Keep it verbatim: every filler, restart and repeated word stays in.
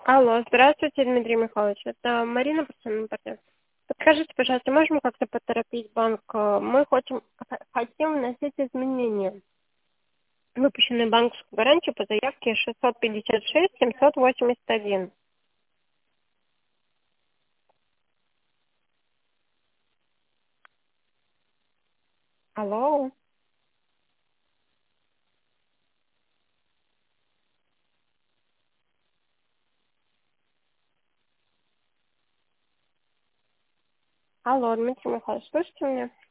Алло, здравствуйте, Дмитрий Михайлович. Это Марина, постоянный партнер. Подскажите, пожалуйста, можем как-то поторопить банк? Э, Мы хотим, х- хотим вносить изменения. Выпущенную банковскую гарантию по заявке шестьсот пятьдесят шесть семьсот восемьдесят один. Алло. Алло, Дмитрий Михайлович, слышите меня?